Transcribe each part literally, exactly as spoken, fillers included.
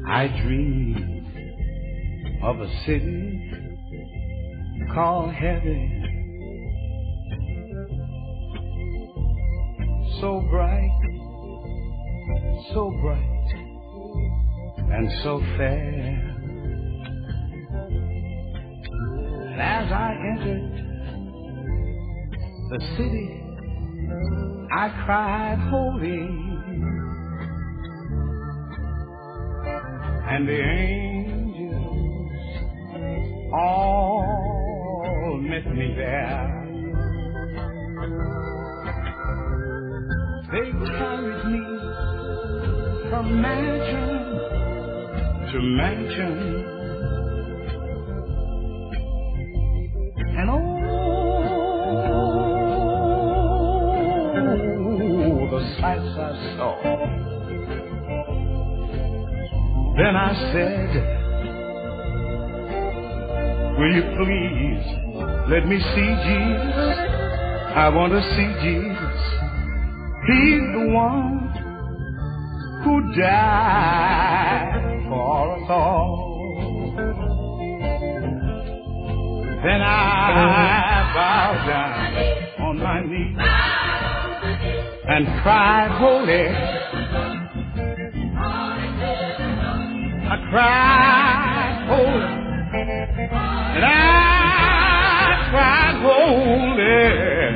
I dream of a city called heaven, so bright, so bright, and so fair. And as I entered the city, I cried holy, and the angels all met me there. They carried me from mansion to mansion, and oh, the sights I saw. Then I said, will you please let me see Jesus? I want to see Jesus. He's the one who died for us all. Then I bowed down on my knees and cried holy. I cried holy, and I cried holy,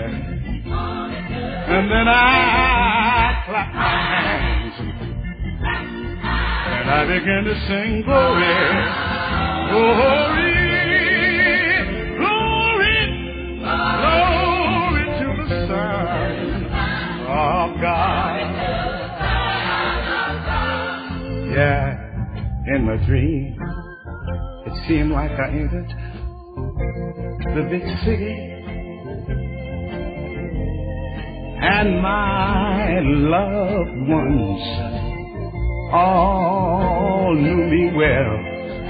and then I clapped my hands and I began to sing glory, glory, glory, glory to the Son of God. Yeah. In my dream, it seemed like I entered the big city, and my loved ones all knew me well.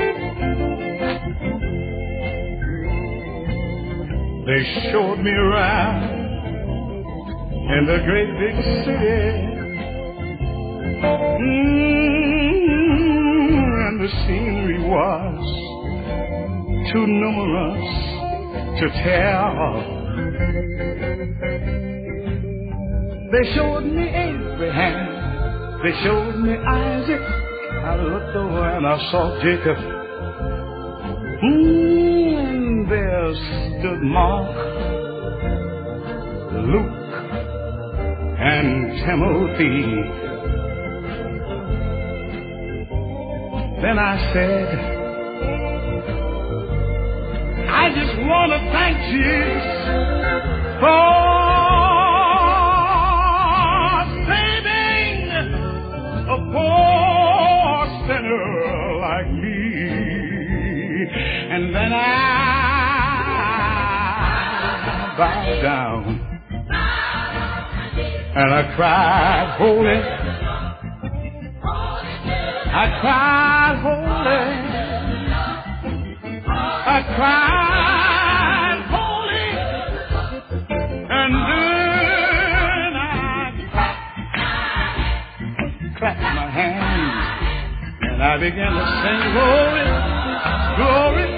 They showed me around in the great big city. Mm-hmm. And the scenery was too numerous to tell. They showed me Abraham, they showed me Isaac. I looked over and I saw Jacob. Mm, and there stood Mark, Luke, and Timothy. Then I said, I just want to thank Jesus for saving a poor sinner like me. And then I bowed down and I cried holy. I cried holy, I cried holy, and then I clapped my hands and I began to sing glory, glory,